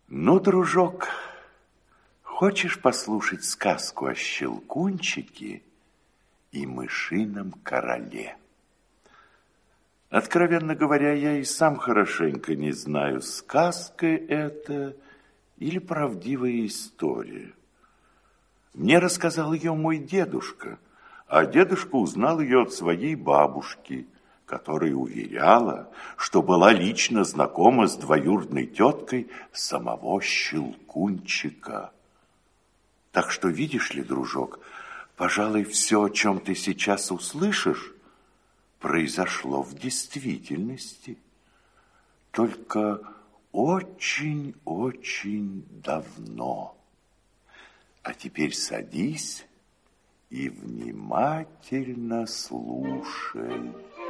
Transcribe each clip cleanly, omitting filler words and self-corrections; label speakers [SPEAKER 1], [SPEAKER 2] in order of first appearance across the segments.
[SPEAKER 1] Ну, дружок, хочешь послушать сказку о Щелкунчике и мышином короле? Откровенно говоря, я и сам хорошенько не знаю, сказка это или правдивая история. Мне рассказал ее мой дедушка, а дедушка узнал ее от своей бабушки, которая уверяла, что была лично знакома с двоюродной теткой самого Щелкунчика. Так что, видишь ли, дружок, пожалуй, все, о чем ты сейчас услышишь, произошло в действительности, только очень-очень давно. А теперь садись и внимательно слушай.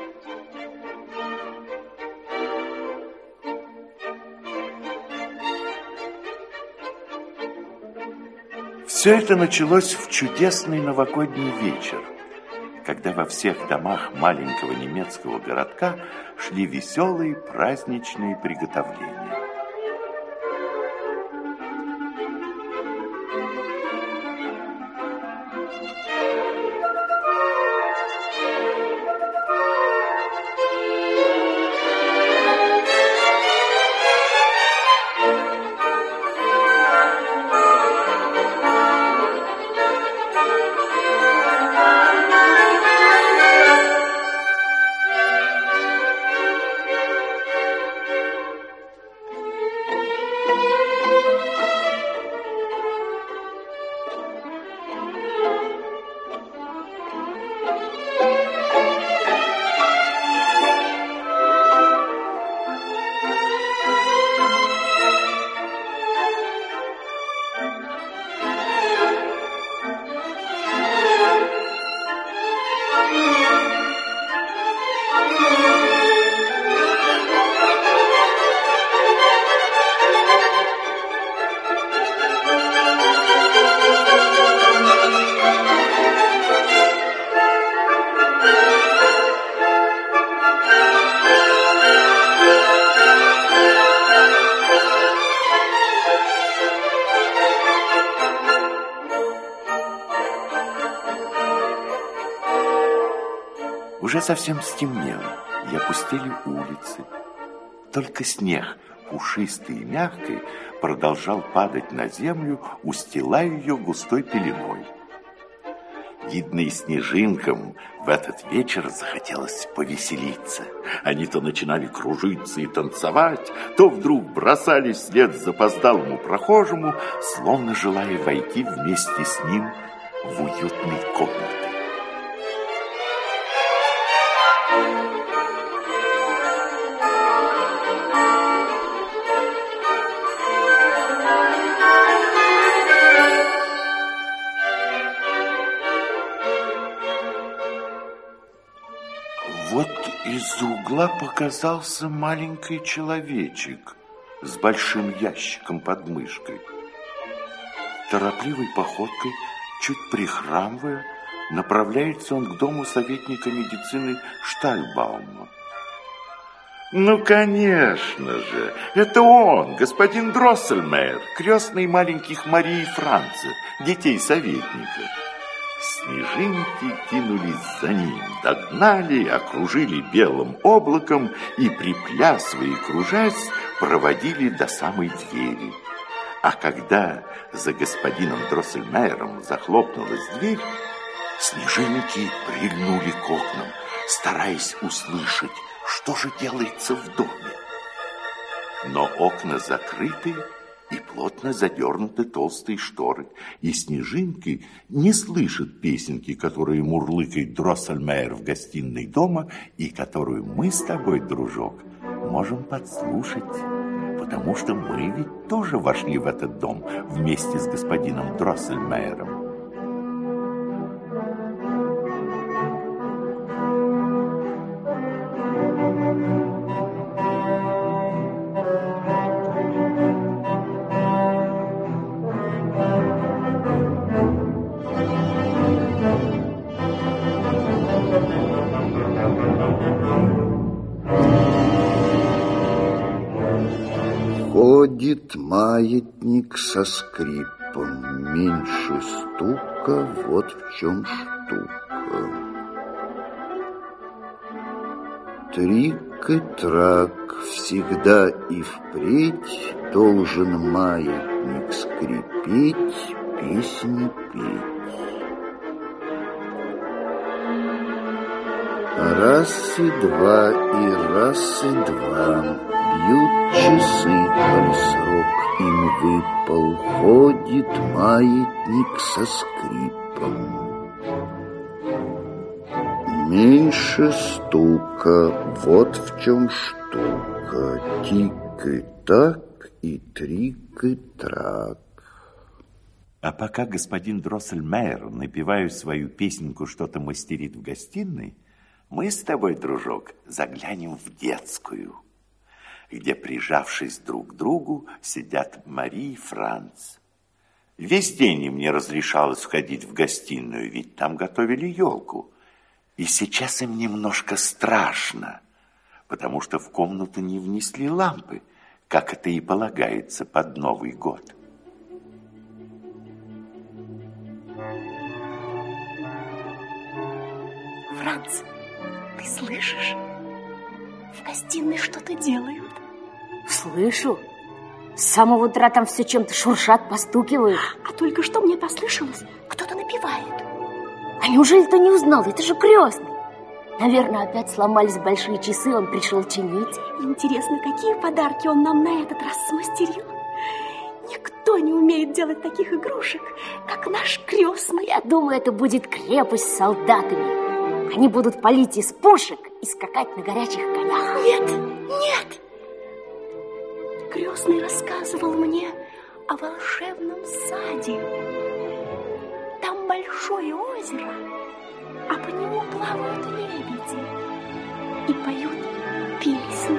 [SPEAKER 1] Все это началось в чудесный новогодний вечер, когда во всех домах маленького немецкого городка шли веселые праздничные приготовления. Уже совсем стемнело, и опустели улицы. Только снег, пушистый и мягкий, продолжал падать на землю, устилая ее густой пеленой. Видно, и снежинкам в этот вечер захотелось повеселиться. Они то начинали кружиться и танцевать, то вдруг бросались вслед запоздалому прохожему, словно желая войти вместе с ним в уютные комнаты. Вот из-за угла показался маленький человечек с большим ящиком под мышкой. Торопливой походкой, чуть прихрамывая, направляется он к дому советника медицины Штальбаума. Ну, конечно же, это он, господин Дроссельмейер, крестный маленьких Марии и Франца, детей советника. Снежинки кинулись за ним, догнали, окружили белым облаком и, приплясывая и кружась, проводили до самой двери. А когда за господином Дроссельмейером захлопнулась дверь, снежинки прильнули к окнам, стараясь услышать, что же делается в доме. Но окна закрыты и плотно задернуты толстые шторы, и снежинки не слышат песенки, которую мурлыкает Дроссельмейер в гостиной дома и которую мы с тобой, дружок, можем подслушать, потому что мы ведь тоже вошли в этот дом вместе с господином Дроссельмейером.
[SPEAKER 2] Ходит Ходит маятник со скрипом, меньше стука, вот в чем штука. Трик и трак, всегда и впредь должен маятник скрипеть, песни петь. Раз и два, бьют часы, коль срок им выпал, ходит маятник со скрипом. Меньше стука, вот в чем штука, тик и так и трик и трак.
[SPEAKER 1] А пока господин Дроссельмейер, напевая свою песенку, что-то мастерит в гостиной, мы с тобой, дружок, заглянем в детскую, где, прижавшись друг к другу, сидят Мари и Франц. Весь день им не разрешалось входить в гостиную, ведь там готовили елку. И сейчас им немножко страшно, потому что в комнату не внесли лампы, как это и полагается под Новый год.
[SPEAKER 3] Франц, ты слышишь? В гостиной что-то делают.
[SPEAKER 4] Слышу. С самого утра там все чем-то шуршат, постукивают.
[SPEAKER 3] А только что мне послышалось, кто-то напевает.
[SPEAKER 4] А неужели ты не узнал? Это же крестный. Наверное, опять сломались большие часы, он пришел чинить.
[SPEAKER 3] Интересно, какие подарки он нам на этот раз смастерил? Никто не умеет делать таких игрушек, как наш крестный.
[SPEAKER 4] Я думаю, это будет крепость с солдатами. Они будут палить из пушек и скакать на горячих конях.
[SPEAKER 3] Нет, нет! Крестный рассказывал мне о волшебном саде. Там большое озеро, а по нему плавают лебеди и поют песни.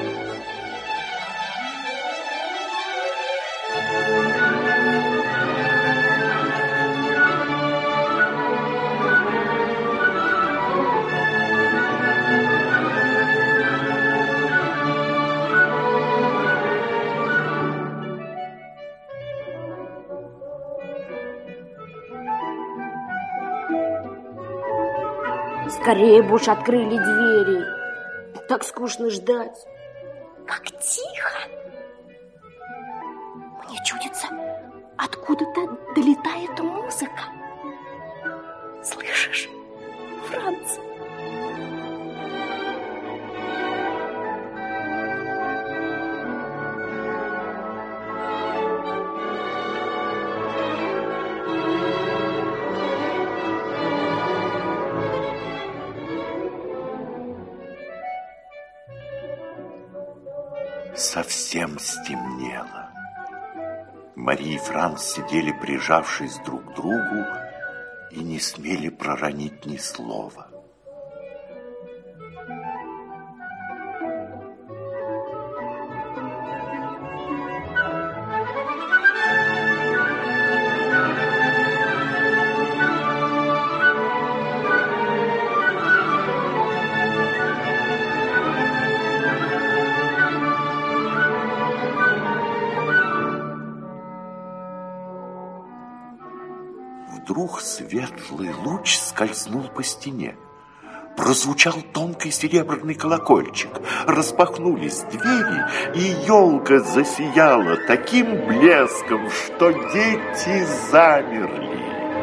[SPEAKER 4] Скорее бы уж открыли двери. Так скучно ждать.
[SPEAKER 3] Как тихо! Мне чудится, откуда-то долетает музыка. Слышишь, Франц?
[SPEAKER 1] Совсем стемнело. Мари и Франц сидели, прижавшись друг к другу, и не смели проронить ни слова. Вдруг светлый луч скользнул по стене. Прозвучал тонкий серебряный колокольчик. Распахнулись двери, и елка засияла таким блеском, что дети замерли.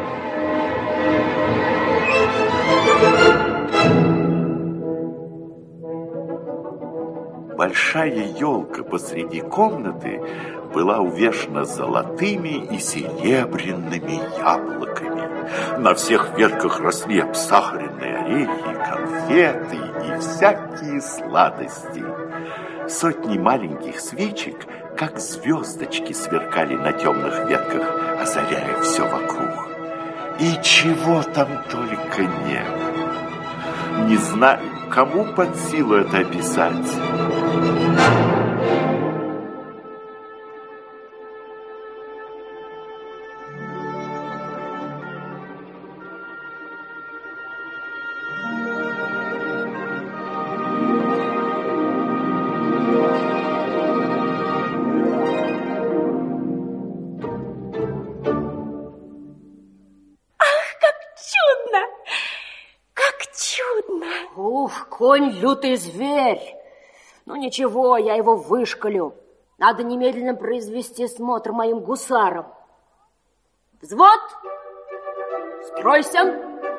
[SPEAKER 1] Большая елка посреди комнаты была увешана золотыми и серебряными яблоками. На всех ветках росли обсахаренные орехи, конфеты и всякие сладости. Сотни маленьких свечек, как звездочки, сверкали на темных ветках, озаряя все вокруг. И чего там только не было. Не знаю, кому под силу это описать.
[SPEAKER 4] Конь лютый зверь. Ну ничего, я его вышкалю. Надо немедленно произвести смотр моим гусарам. Взвод! Стройся!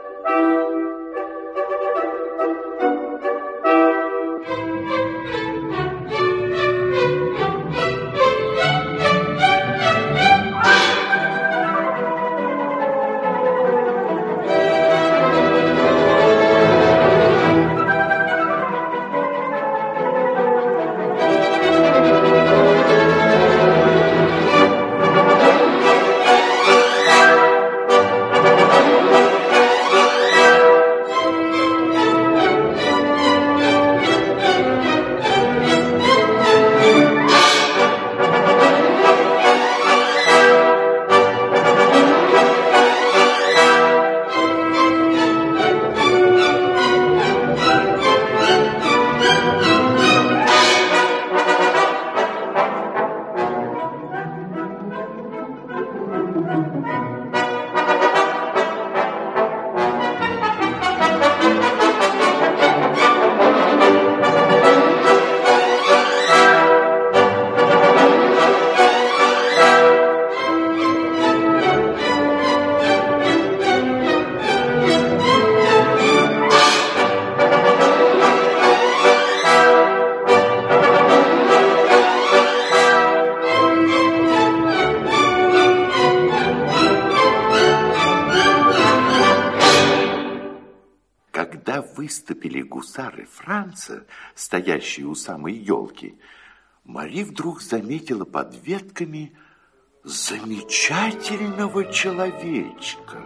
[SPEAKER 1] Выступили гусары Франца, стоящие у самой елки, Мари вдруг заметила под ветками замечательного человечка.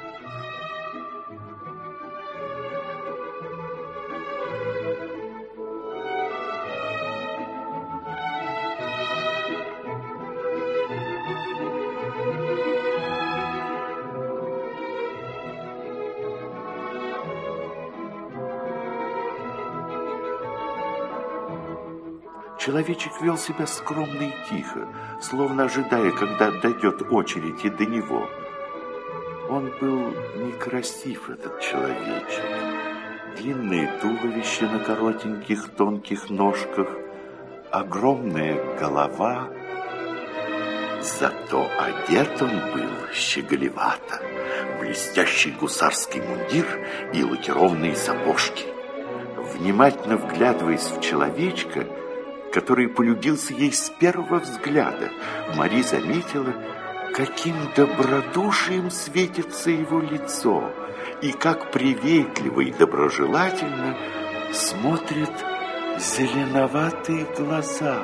[SPEAKER 1] Человечек вел себя скромно и тихо, словно ожидая, когда дойдет очередь и до него. Он был некрасив, этот человечек. Длинное туловище на коротеньких тонких ножках, огромная голова. Зато одет он был щеголевато. Блестящий гусарский мундир и лакированные сапожки. Внимательно вглядываясь в человечка, который полюбился ей с первого взгляда, Мари заметила, каким добродушием светится его лицо и как приветливо и доброжелательно смотрят зеленоватые глаза.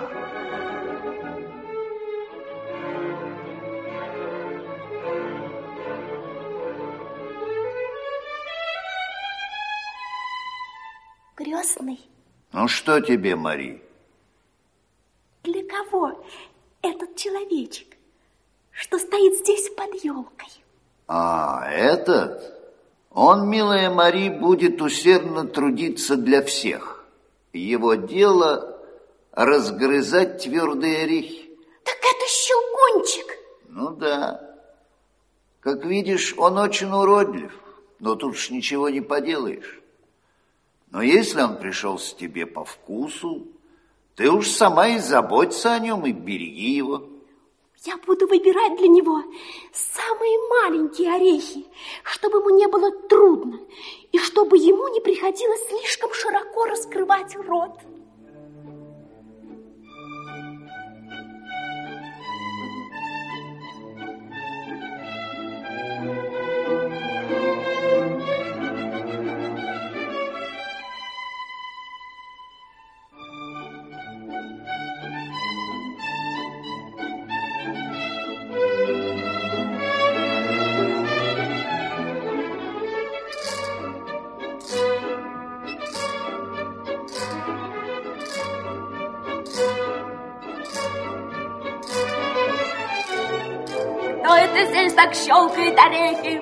[SPEAKER 3] Крестный.
[SPEAKER 2] Ну что тебе, Мари?
[SPEAKER 3] Для кого этот человечек, что стоит здесь под елкой?
[SPEAKER 2] А, этот? Он, милая Мари, будет усердно трудиться для всех. Его дело разгрызать твердые орехи.
[SPEAKER 3] Так это Щелкунчик.
[SPEAKER 2] Ну да. Как видишь, он очень уродлив, но тут уж ничего не поделаешь. Но если он пришелся тебе по вкусу, ты уж сама и заботься о нем, и береги его.
[SPEAKER 3] Я буду выбирать для него самые маленькие орехи, чтобы ему не было трудно, и чтобы ему не приходилось слишком широко раскрывать рот.
[SPEAKER 4] Кто это здесь так щелкает орехи?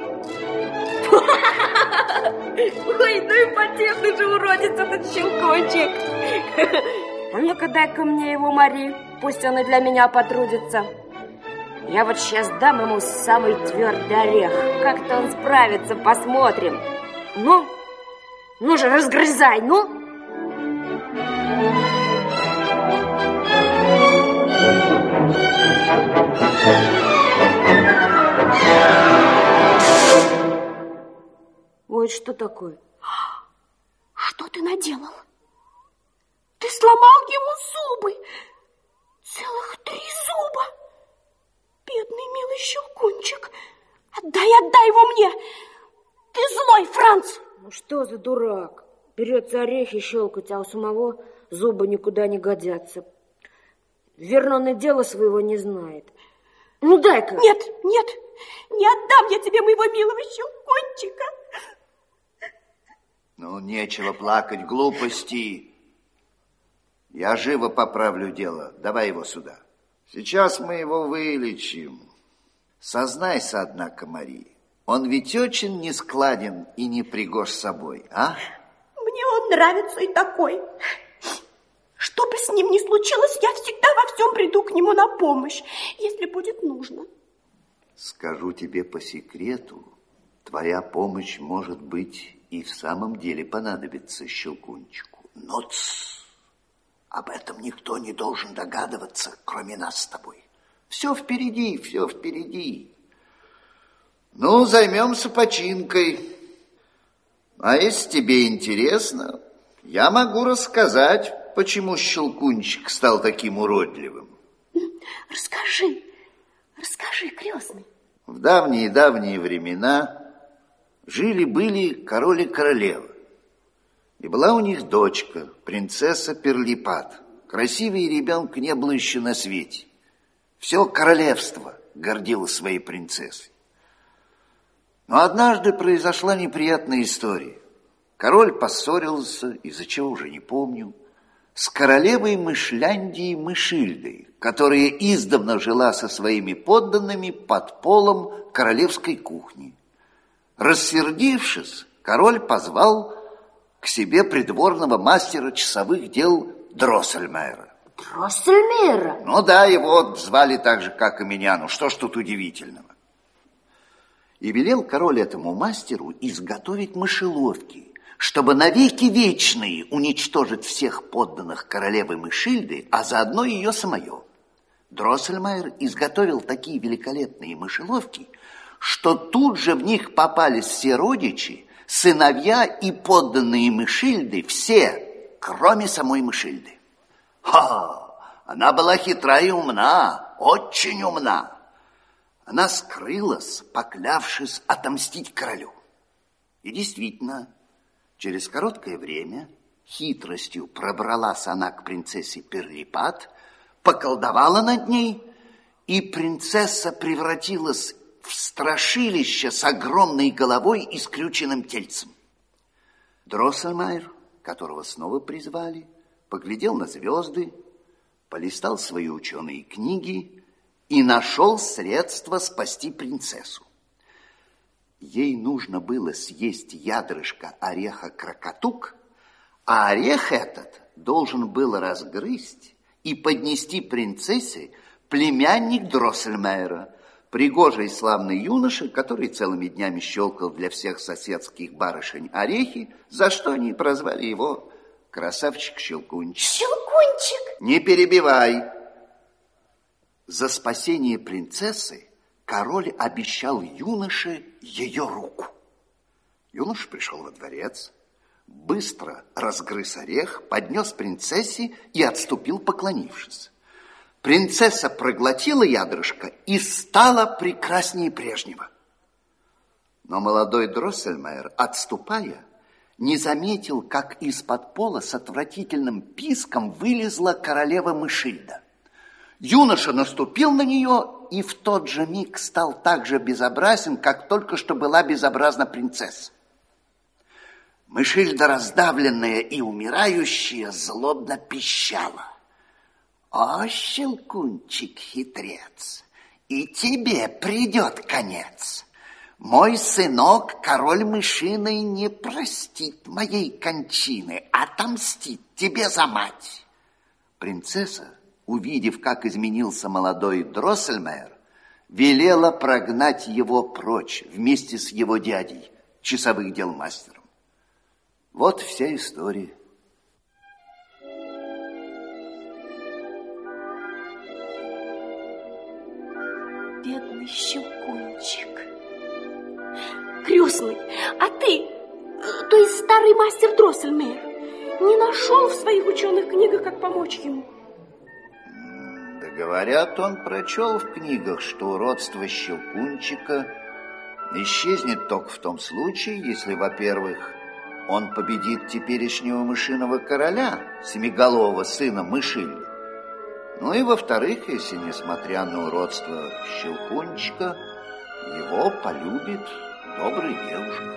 [SPEAKER 4] Ой, ну и потешный же уродец этот Щелкунчик. Ну-ка дай-ка мне его, Мари, пусть он и для меня потрудится. Я вот сейчас дам ему самый твердый орех. Как-то он справится, посмотрим. Ну, Ну же, разгрызай, ну! Ой, что такое?
[SPEAKER 3] Что ты наделал? Ты сломал ему зубы. Целых 3 зуба. Бедный милый Щелкунчик. Отдай его мне. Ты злой, Франц.
[SPEAKER 4] Ну что за дурак? Берется орехи щелкать, а у самого зубы никуда не годятся. Верно, он и дела своего не знает. Ну дай-ка.
[SPEAKER 3] Нет, не отдам я тебе моего милого Щелкунчика.
[SPEAKER 2] Ну, нечего плакать, глупости. Я живо поправлю дело. Давай его сюда. Сейчас мы его вылечим. Сознайся, однако, Мария, он ведь очень нескладен и не пригож собой, а?
[SPEAKER 3] Мне он нравится и такой. Что бы с ним ни случилось, я всегда во всем приду к нему на помощь, если будет нужно.
[SPEAKER 2] Скажу тебе по секрету, твоя помощь, может быть, и в самом деле понадобится Щелкунчику. Но об этом никто не должен догадываться, кроме нас с тобой. Все впереди, все впереди. Ну, займемся починкой. А если тебе интересно, я могу рассказать, почему Щелкунчик стал таким уродливым.
[SPEAKER 3] Расскажи, крестный.
[SPEAKER 2] В давние-давние времена жили-были король и королева. И была у них дочка, принцесса Перлипат. Красивее ребенка не было еще на свете. Все королевство гордилось своей принцессой. Но однажды произошла неприятная история. Король поссорился, из-за чего уже не помню, с королевой Мышляндии Мышильдой, которая издавна жила со своими подданными под полом королевской кухни. Рассердившись, король позвал к себе придворного мастера часовых дел Дроссельмейра.
[SPEAKER 4] Дроссельмейра?
[SPEAKER 2] Ну да, его звали так же, как и меня. Ну что ж тут удивительного? И велел король этому мастеру изготовить мышеловки, чтобы навеки вечные уничтожить всех подданных королевы Мышильды, а заодно ее самое. Дроссельмейр изготовил такие великолепные мышеловки, что тут же в них попались все родичи, сыновья и подданные Мышильды, все, кроме самой Мышильды. Она была хитра и умна, очень умна. Она скрылась, поклявшись отомстить королю. И действительно, через короткое время хитростью пробралась она к принцессе Перлипат, поколдовала над ней, и принцесса превратилась в страшилище с огромной головой и скрюченным тельцем. Дроссельмейр, которого снова призвали, поглядел на звезды, полистал свои ученые книги и нашел средство спасти принцессу. Ей нужно было съесть ядрышко ореха крокотук, а орех этот должен был разгрызть и поднести принцессе племянник Дроссельмейра, пригожий славный юноша, который целыми днями щелкал для всех соседских барышень орехи, за что они прозвали его красавчик-щелкунчик.
[SPEAKER 3] Щелкунчик!
[SPEAKER 2] Не перебивай. За спасение принцессы король обещал юноше ее руку. Юноша пришел во дворец, быстро разгрыз орех, поднес принцессе и отступил, поклонившись. Принцесса проглотила ядрышко и стала прекраснее прежнего. Но молодой Дроссельмейр, отступая, не заметил, как из-под пола с отвратительным писком вылезла королева Мышильда. Юноша наступил на нее и в тот же миг стал так же безобразен, как только что была безобразна принцесса. Мышильда, раздавленная и умирающая, злобно пищала. О, Щелкунчик-хитрец, и тебе придет конец. Мой сынок, король мышиный, не простит моей кончины, отомстит тебе за мать. Принцесса, увидев, как изменился молодой Дроссельмейр, велела прогнать его прочь вместе с его дядей, часовых дел мастером. Вот вся история.
[SPEAKER 3] Бедный Щелкунчик. Крестный, а ты, то есть старый мастер Дроссельмейр, не нашел в своих ученых книгах, как помочь ему?
[SPEAKER 2] Да говорят, он прочел в книгах, что уродство Щелкунчика исчезнет только в том случае, если, во-первых, он победит теперешнего мышиного короля, семиголового сына Мышили. Ну и, во-вторых, если, несмотря на уродство Щелкунчика, его полюбит добрая девушка.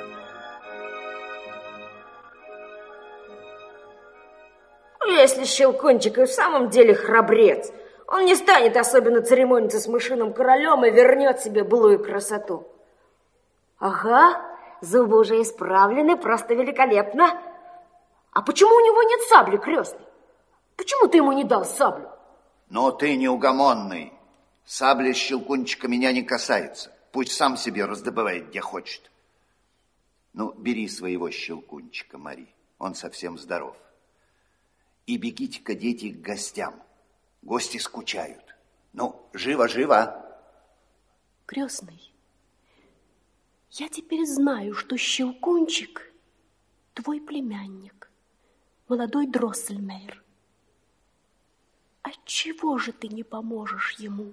[SPEAKER 4] Если Щелкунчик и в самом деле храбрец, он не станет особенно церемониться с мышиным королем и вернет себе былую красоту. Ага, зубы уже исправлены, просто великолепно. А почему у него нет сабли, крестный? Почему ты ему не дал саблю?
[SPEAKER 2] Но ты неугомонный. Сабля Щелкунчика меня не касается. Пусть сам себе раздобывает, где хочет. Ну, бери своего Щелкунчика, Мари. Он совсем здоров. И бегите-ка, дети, к гостям. Гости скучают. Ну, живо-живо.
[SPEAKER 3] Крестный, я теперь знаю, что Щелкунчик твой племянник, молодой Дроссельмейр. Отчего же ты не поможешь ему?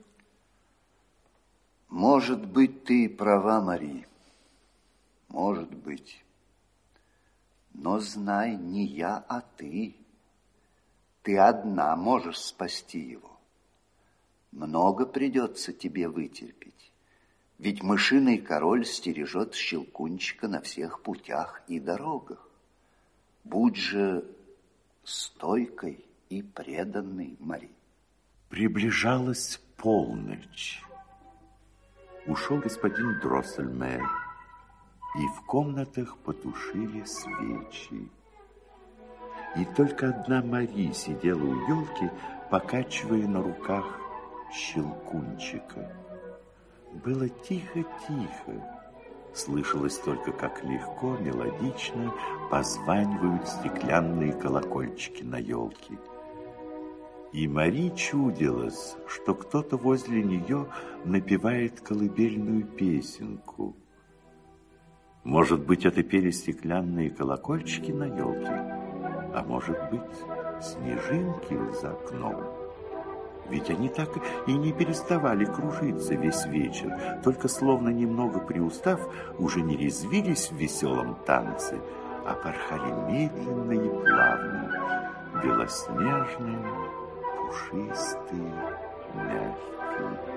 [SPEAKER 2] Может быть, ты права, Мари. Может быть. Но знай, не я, а ты. Ты одна можешь спасти его. Много придется тебе вытерпеть. Ведь мышиный король стережет Щелкунчика на всех путях и дорогах. Будь же стойкой и преданной, Мари.
[SPEAKER 1] Приближалась полночь. Ушел господин Дроссельмейр, и в комнатах потушили свечи. И только одна Мари сидела у елки, покачивая на руках Щелкунчика. Было тихо-тихо. Слышалось только, как легко, мелодично позванивают стеклянные колокольчики на елке. И Мари чудилось, что кто-то возле нее напевает колыбельную песенку. Может быть, это пели стеклянные колокольчики на елке, а может быть, снежинки за окном. Ведь они так и не переставали кружиться весь вечер, только словно немного приустав, уже не резвились в веселом танце, а порхали медленно и плавно, белоснежные, пушистые, мягкие.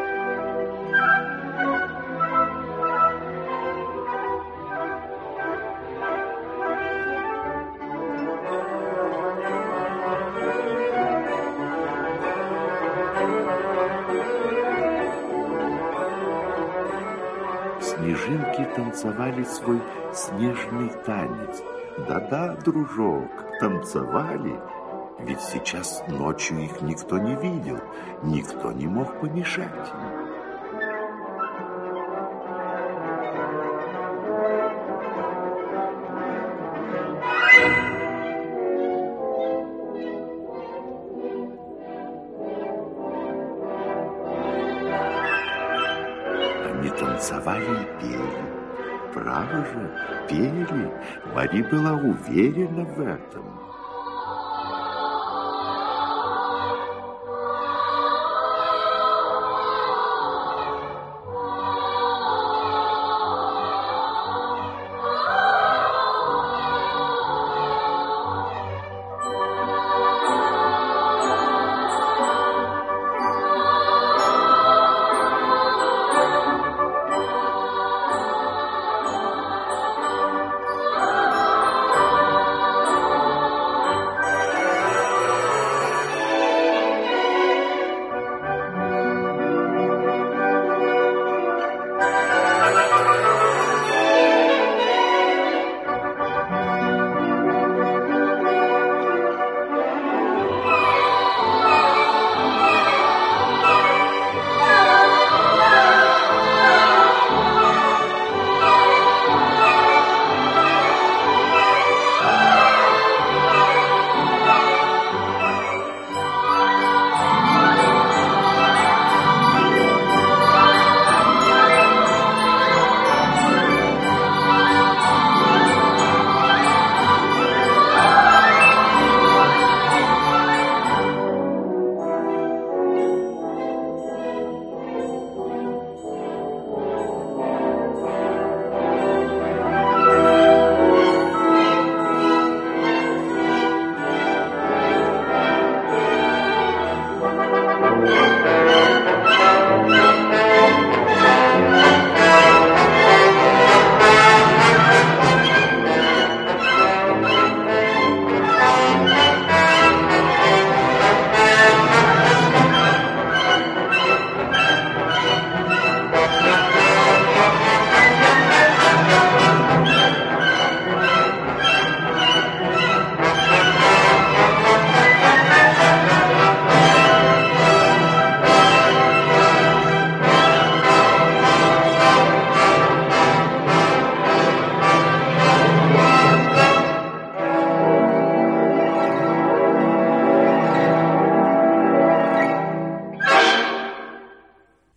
[SPEAKER 1] Снежинки танцевали свой снежный танец. Да-да, дружок, танцевали. Ведь сейчас ночью их никто не видел, никто не мог помешать им. Они танцевали и пели. Право же, пели. Мари была уверена в этом.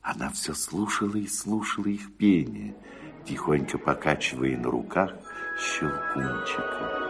[SPEAKER 1] Она все слушала и слушала их пение, тихонько покачивая на руках Щелкунчика.